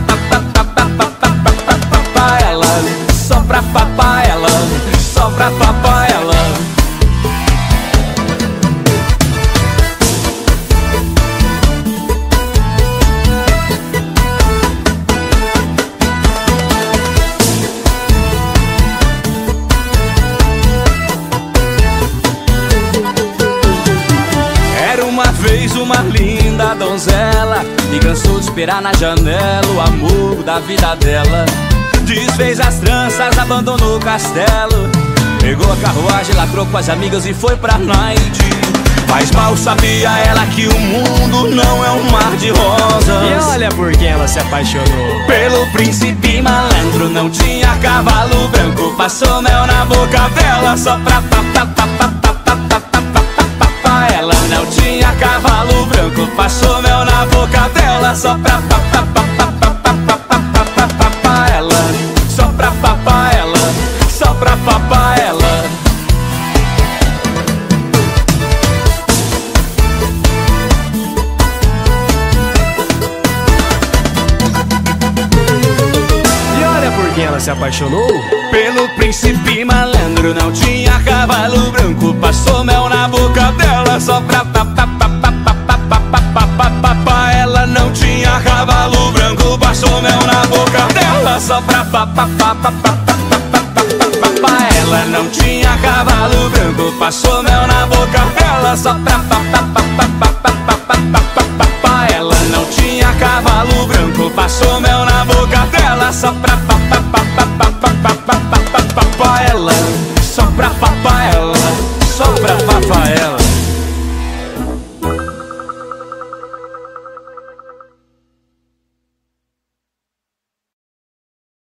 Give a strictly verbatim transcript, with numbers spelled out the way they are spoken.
papar ela, só pra papar ela, só pra papar ela. Fez uma linda donzela e cansou de esperar na janela o amor da vida dela. Desfez as tranças, abandonou o castelo, pegou a carruagem, lacrou com as amigas e foi pra night. Mas mal sabia ela que o mundo não é um mar de rosas. E olha por quem ela se apaixonou. Pelo príncipe malandro, não tinha cavalo branco, passou mel na boca dela só pra papar ela. Não tinha cavalo branco, passou mel na boca dela só pra papar ela, só pra papar ela, só pra papar ela. E olha por quem ela se apaixonou. Pelo príncipe malandro, não tinha cavalo branco, passou mel na boca dela só pra papar ela. Não tinha cavalo branco, passou mel na boca dela só pra papar ela. Não tinha cavalo branco, passou mel na boca dela só pra papar ela. Não tinha cavalo branco, passou mel na boca dela só pra papar